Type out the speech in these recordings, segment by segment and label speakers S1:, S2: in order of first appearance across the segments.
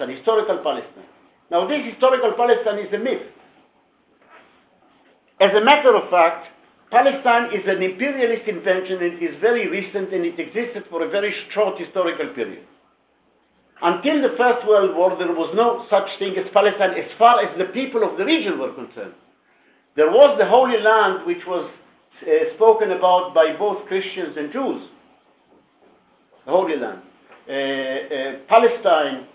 S1: Palestine, historical Palestine. Now, this historical Palestine is a myth. As a matter of fact, Palestine is an imperialist invention, and it is very recent, and it existed for a very short historical period. Until the First World War, there was no such thing as Palestine as far as the people of the region were concerned. There was the Holy Land, which was spoken about by both Christians and Jews. The Holy Land. Palestine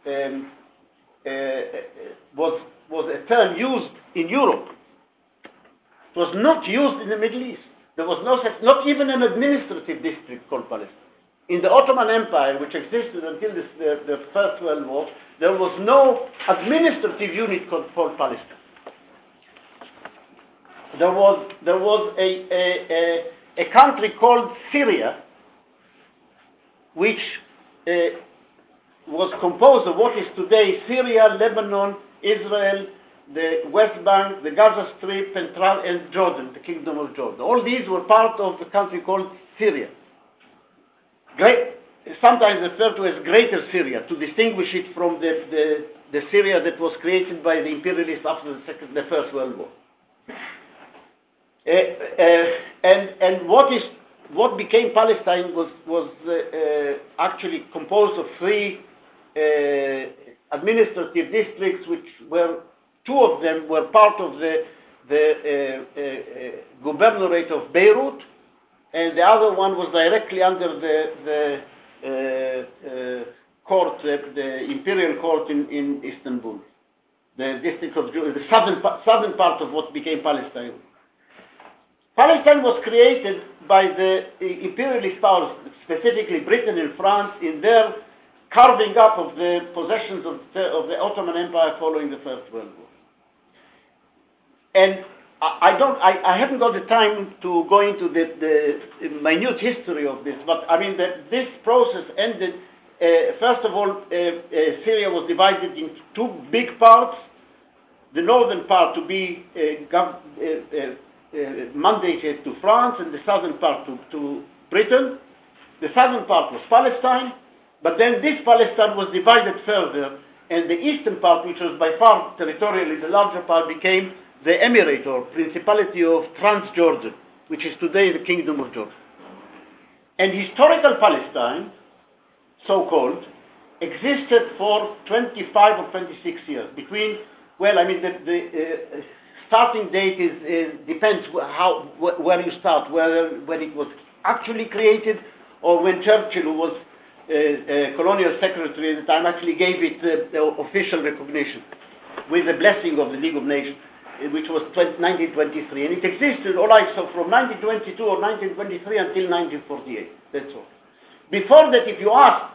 S1: was a term used in Europe. It was not used in the Middle East. There was not even an administrative district called Palestine. In the Ottoman Empire, which existed until the First World War, there was no administrative unit called Palestine. There was a country called Syria, which was composed of what is today Syria, Lebanon, Israel, the West Bank, the Gaza Strip, and Jordan, the Kingdom of Jordan. All these were part of the country called Syria. Sometimes referred to as Greater Syria, to distinguish it from the Syria that was created by the imperialists after the First World War. And what became Palestine was actually composed of three administrative districts, which were two of them were part of the governorate of Beirut, and the other one was directly under the court, the imperial court in Istanbul, the district of the southern part of what became Palestine. Palestine was created by the imperialist powers, specifically Britain and France, in their carving up of the possessions of the Ottoman Empire following the First World War. And I haven't got the time to go into the minute history of this, but I mean that this process ended. First of all, Syria was divided into two big parts. The northern part to be mandated to France, and the southern part to Britain. The southern part was Palestine, but then this Palestine was divided further, and the eastern part, which was by far territorially the larger part, became the Emirate or Principality of Transjordan, which is today the Kingdom of Jordan. And historical Palestine, so-called, existed for 25 or 26 years. Between, well, I mean, the starting date depends where you start, when it was actually created, or when Churchill, who was colonial secretary at the time, actually gave it the official recognition with the blessing of the League of Nations, which was 1923, and it existed, all right, so from 1922 or 1923 until 1948, that's all. Before that, if you ask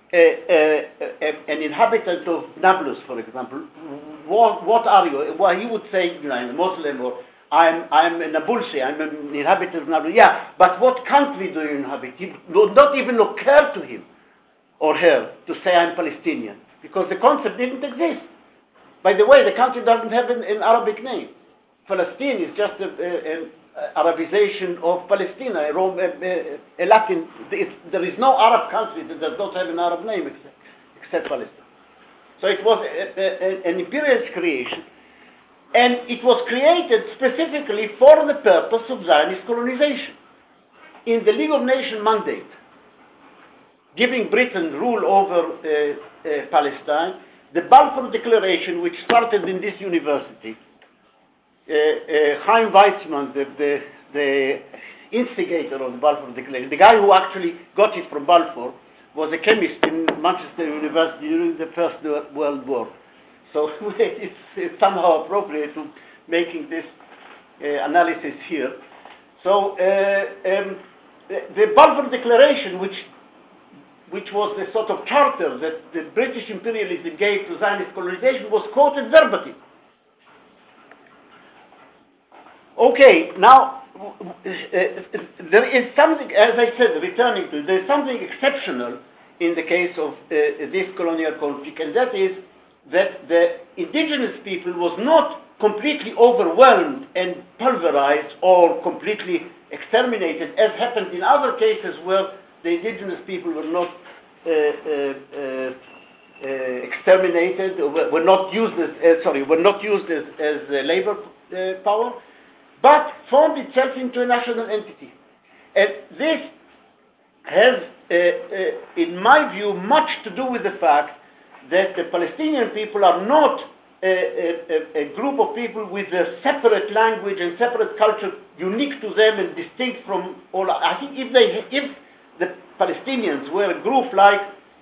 S1: an inhabitant of Nablus, for example, what are you? Well, he would say, you know, I'm a Muslim, or I'm a Nabulsi, I'm an inhabitant of Nablus. Yeah, but what country do you inhabit? It would not even occur to him or her to say I'm Palestinian, because the concept didn't exist. By the way, the country doesn't have an Arabic name. Palestine is just an Arabization of Palestine, a Latin. There is no Arab country that does not have an Arab name except Palestine. So it was an imperialist creation, and it was created specifically for the purpose of Zionist colonization. In the League of Nations mandate, giving Britain rule over Palestine, the Balfour Declaration, which started in this university, Chaim Weizmann, the instigator of the Balfour Declaration, the guy who actually got it from Balfour, was a chemist in Manchester University during the First World War. So it's somehow appropriate to making this analysis here. So the Balfour Declaration, which was the sort of charter that the British imperialism gave to Zionist colonization, was quoted verbatim. Okay, now there is something, as I said, returning to, there is something exceptional in the case of this colonial conflict, and that is that the indigenous people was not completely overwhelmed and pulverized or completely exterminated, as happened in other cases where the indigenous people were not exterminated, were not used as labor power, but formed itself into a national entity. And this has, in my view, much to do with the fact that the Palestinian people are not a group of people with a separate language and separate culture unique to them and distinct from all. I think if the Palestinians were a group like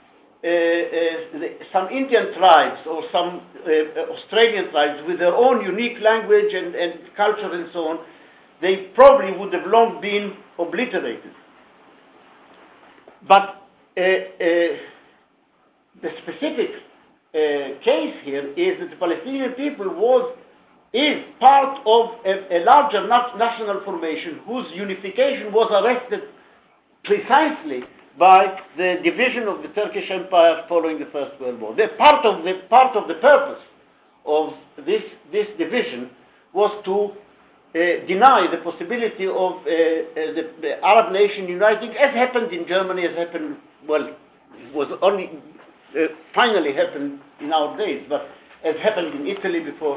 S1: some Indian tribes or some Australian tribes with their own unique language and culture and so on, they probably would have long been obliterated. But the specific case here is that the Palestinian people is part of a larger national formation whose unification was arrested precisely by the division of the Turkish Empire following the First World War. Part of the purpose of this division was to deny the possibility of the Arab nation uniting, as happened in Germany, it was only finally happened in our days, but as happened in Italy before,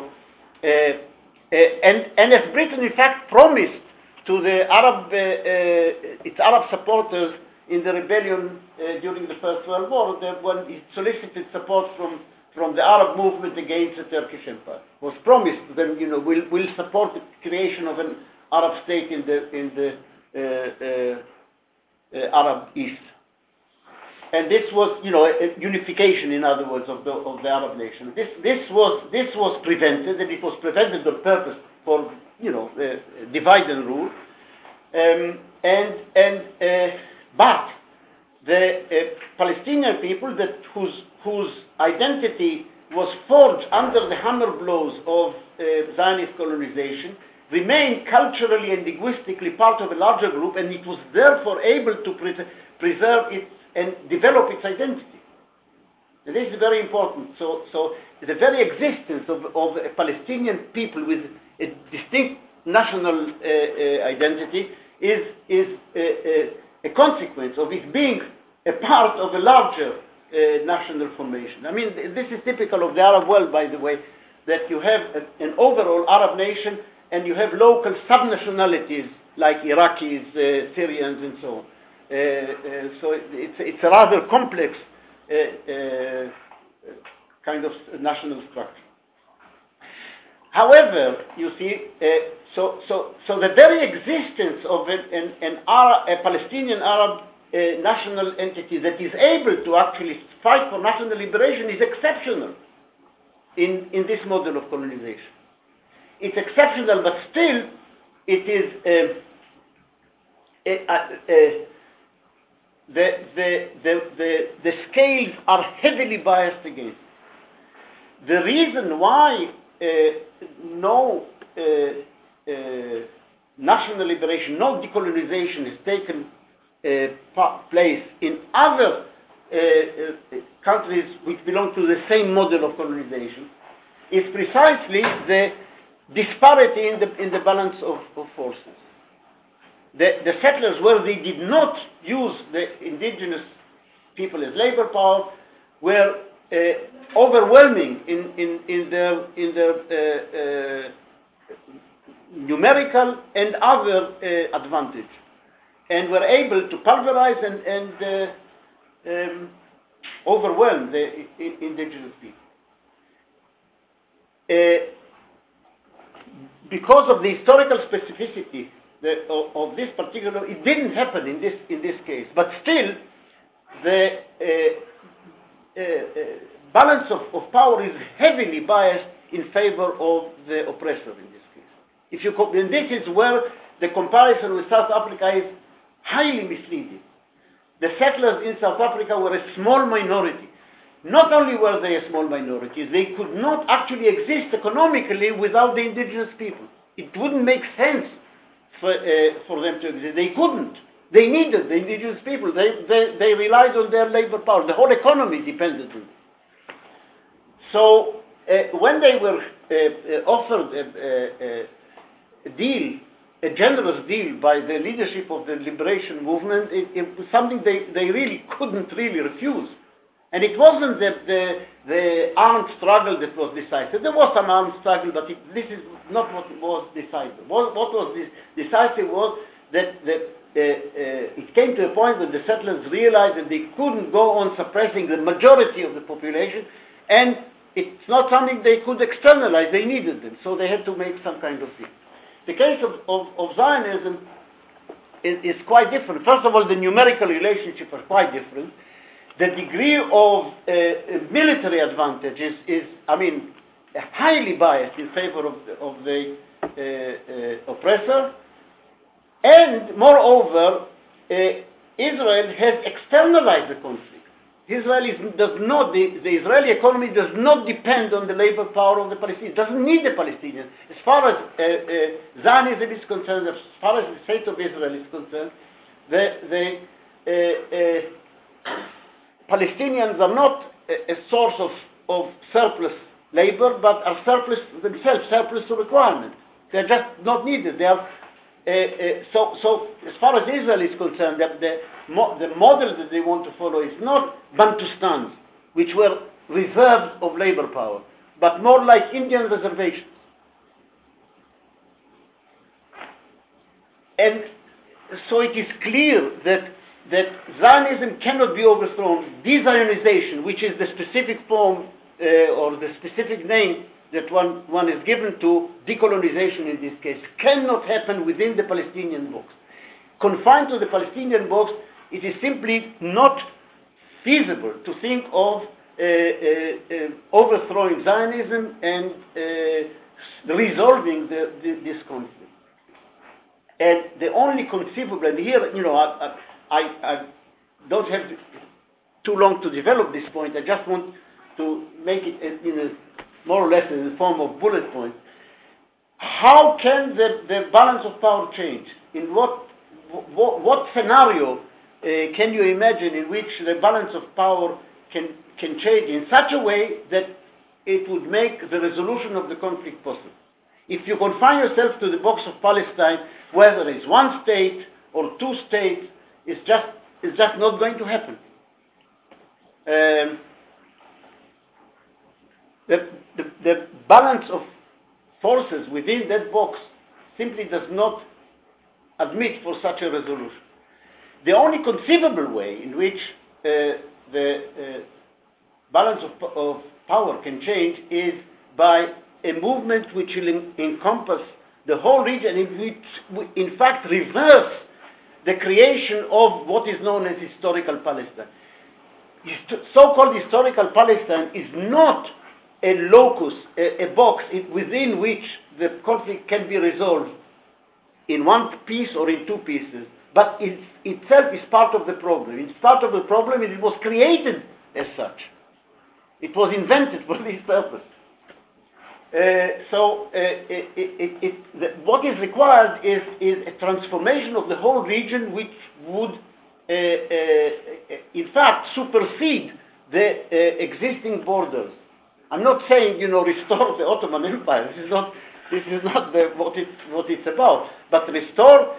S1: and as Britain in fact promised to the its Arab supporters in the rebellion during the First World War, that when it solicited support from the Arab movement against the Turkish Empire, was promised to them, we'll support the creation of an Arab state in the Arab East. And this was, a unification, in other words, of the Arab nation. This was prevented, and it was prevented on purpose for, divide and rule. But the Palestinian people whose identity was forged under the hammer blows of Zionist colonization remained culturally and linguistically part of a larger group, and it was therefore able to preserve its and develop its identity. And this is very important. So the very existence of a Palestinian people with a distinct national identity is a consequence of it being a part of a larger national formation. I mean, this is typical of the Arab world, by the way, that you have an overall Arab nation and you have local subnationalities like Iraqis, Syrians, and so on. So it's a rather complex kind of national structure. However, you see, so the very existence of a Palestinian Arab national entity that is able to actually fight for national liberation is exceptional in this model of colonization. It's exceptional, but still it is the scales are heavily biased against. The reason why no national liberation, no decolonization has taken place in other countries which belong to the same model of colonization is precisely the disparity in the balance of forces. The settlers, where they did not use the indigenous people as labor power, were overwhelming in their numerical and other advantage, and were able to pulverize and overwhelm the indigenous people. Because of the historical specificity of this particular, it didn't happen in this case, but still the balance of power is heavily biased in favor of the oppressor in this case. And this is where the comparison with South Africa is highly misleading. The settlers in South Africa were a small minority. Not only were they a small minority, they could not actually exist economically without the indigenous people. It wouldn't make sense for them to exist. They couldn't. They needed the indigenous people. They relied on their labor power. The whole economy depended on it. So when they were offered a deal, a generous deal by the leadership of the liberation movement, it was something they really couldn't really refuse. And it wasn't the armed struggle that was decisive. There was some armed struggle, but this is not what was decisive. What was decisive was that it came to a point when the settlers realized that they couldn't go on suppressing the majority of the population, and it's not something they could externalize. They needed them, so they had to make some kind of thing. The case of Zionism is quite different. First of all, the numerical relationships are quite different. The degree of military advantage is, highly biased in favor of the oppressor. And moreover, Israel has externalized the conflict. The Israeli economy does not depend on the labor power of the Palestinians. It doesn't need the Palestinians. As far as Zionism is concerned, as far as the state of Israel is concerned, the Palestinians are not a source of surplus labor, but are surplus themselves, surplus to requirement. They're just not needed. They are so as far as Israel is concerned, the model that they want to follow is not Bantustans, which were reserves of labor power, but more like Indian reservations. And so it is clear that Zionism cannot be overthrown. De-Zionization, which is the specific form or the specific name that one is given to decolonization in this case, cannot happen within the Palestinian box. Confined to the Palestinian box, it is simply not feasible to think of overthrowing Zionism and resolving this conflict. And the only conceivable, and here, I don't have too long to develop this point. I just want to make it more or less in the form of bullet points. How can the balance of power change? In what scenario can you imagine in which the balance of power can change in such a way that it would make the resolution of the conflict possible? If you confine yourself to the box of Palestine, whether it's one state or two states, it's just not going to happen. The balance of forces within that box simply does not admit for such a resolution. The only conceivable way in which the balance of power can change is by a movement which will encompass the whole region, in which, in fact, reverse the creation of what is known as historical Palestine. So-called historical Palestine is not a locus, a box within which the conflict can be resolved in one piece or in two pieces, but it itself is part of the problem. It's part of the problem, and it was created as such. It was invented for this purpose. What is required is a transformation of the whole region, which would, in fact, supersede the existing borders. I'm not saying, restore the Ottoman Empire. This is not what it's about. But restore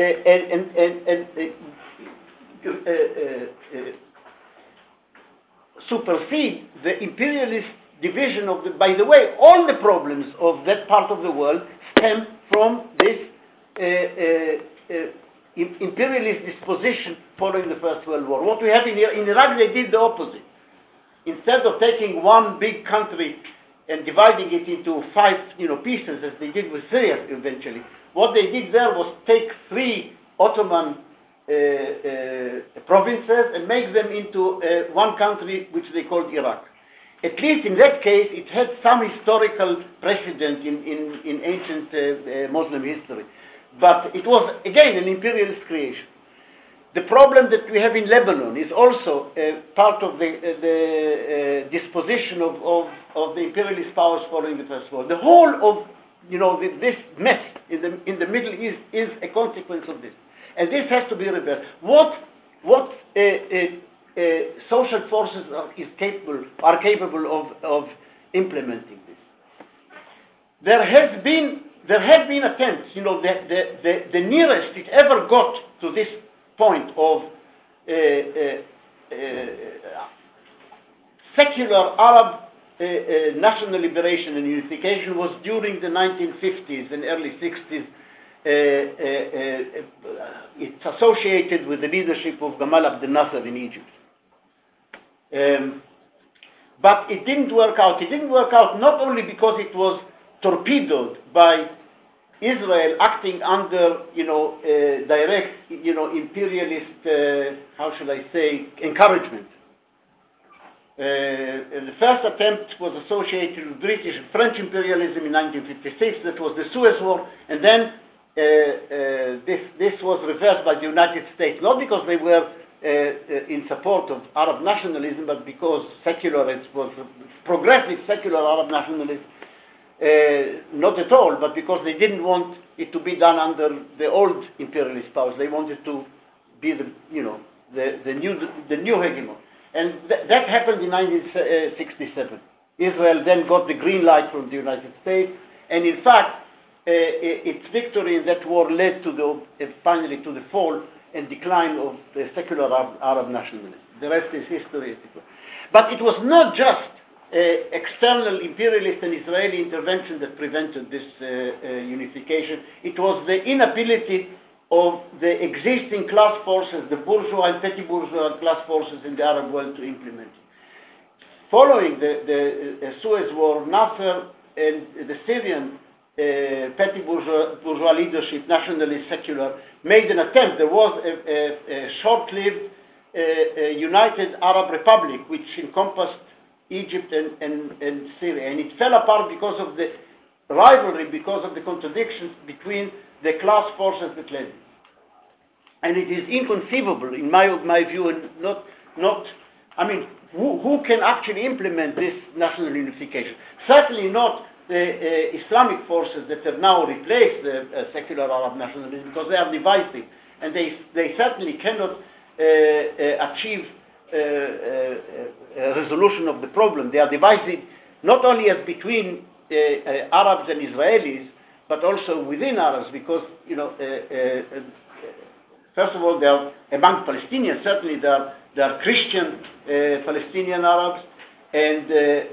S1: supersede the imperialist division of the. By the way, all the problems of that part of the world stem from this imperialist disposition following the First World War. What we have in Iraq, they did the opposite. Instead of taking one big country and dividing it into five, pieces, as they did with Syria eventually, what they did there was take three Ottoman provinces and make them into one country, which they called Iraq. At least in that case, it had some historical precedent in ancient Muslim history. But it was, again, an imperialist creation. The problem that we have in Lebanon is also part of the disposition of the imperialist powers following the First World. The whole of this mess in the Middle East is a consequence of this, and this has to be reversed. What social forces are capable of implementing this? There have been attempts. The nearest it ever got to this point of secular Arab national liberation and unification was during the 1950s and early 60s. It's associated with the leadership of Gamal Abdel Nasser in Egypt. But it didn't work out. It didn't work out not only because it was torpedoed by Israel acting under, direct, imperialist, how shall I say, encouragement. The first attempt was associated with British and French imperialism in 1956. That was the Suez War, and then this was reversed by the United States, not because they were in support of Arab nationalism, but because was progressive secular Arab nationalism. Not at all, but because they didn't want it to be done under the old imperialist powers. They wanted to be the new hegemon. And that happened in 1967. Israel then got the green light from the United States, and in fact, its victory in that war led to finally to the fall and decline of the secular Arab nationalism. The rest is history. But it was not just external imperialist and Israeli intervention that prevented this unification. It was the inability of the existing class forces, the bourgeois and petty bourgeois class forces in the Arab world to implement it. Following the Suez War, Nasser and the Syrian petty bourgeois leadership, nationalist, secular, made an attempt. There was a short-lived United Arab Republic which encompassed Egypt and Syria, and it fell apart because of the rivalry, because of the contradictions between the class forces that led it. And it is inconceivable, in my view, and who can actually implement this national unification? Certainly not the Islamic forces that have now replaced the secular Arab nationalism, because they are divisive, and they certainly cannot achieve a resolution of the problem. They are divisive not only as between Arabs and Israelis, but also within Arabs, because first of all, they are among Palestinians. Certainly, there are Christian Palestinian Arabs, and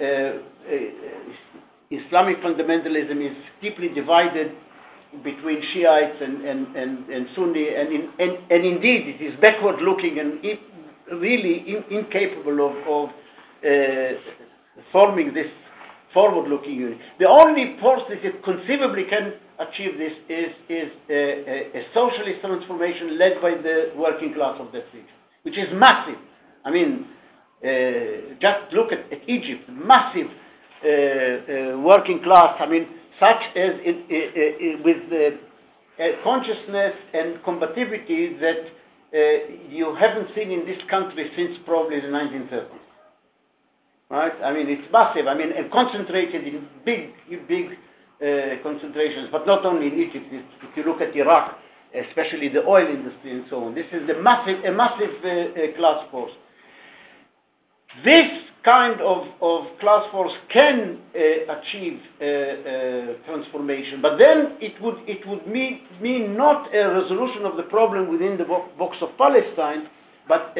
S1: Islamic fundamentalism is deeply divided between Shiites and Sunni, and indeed, it is backward-looking and really incapable of forming this forward-looking unit. The only force that conceivably can achieve this is a socialist transformation led by the working class of that region, which is massive. I mean, just look at Egypt, massive working class. I mean, such as with consciousness and combativity that you haven't seen in this country since probably the 1930s. Right? I mean, it's massive. I mean, and concentrated in big concentrations, but not only in Egypt. If you look at Iraq, especially the oil industry and so on, this is a massive class force. This kind of class force can achieve transformation, but then it would mean not a resolution of the problem within the box of Palestine, but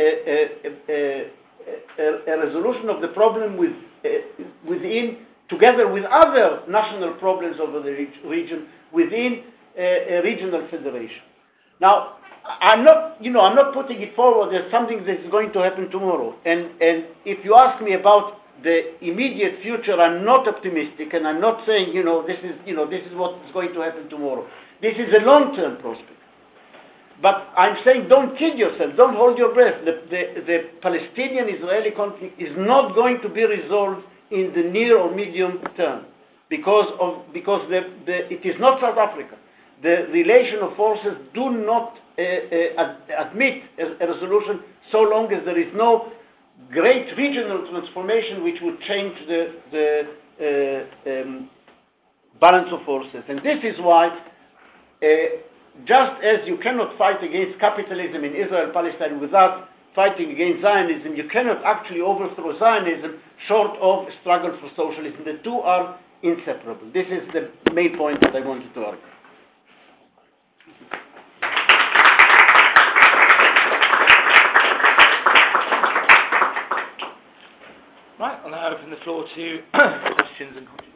S1: a resolution of the problem within, together with other national problems over the region, within a regional federation. Now, I'm not putting it forward as something that is going to happen tomorrow. And if you ask me about the immediate future, I'm not optimistic, and I'm not saying this is what is going to happen tomorrow. This is a long-term prospect. But I'm saying, don't kid yourself, don't hold your breath. The Palestinian-Israeli conflict is not going to be resolved in the near or medium term because it is not South Africa. The relation of forces do not admit a resolution so long as there is no great regional transformation which would change the balance of forces. And this is why just as you cannot fight against capitalism in Israel-Palestine without fighting against Zionism, you cannot actually overthrow Zionism short of struggle for socialism. The two are inseparable. This is the main point that I wanted to argue. Right.
S2: I'll now open the floor to questions and comments.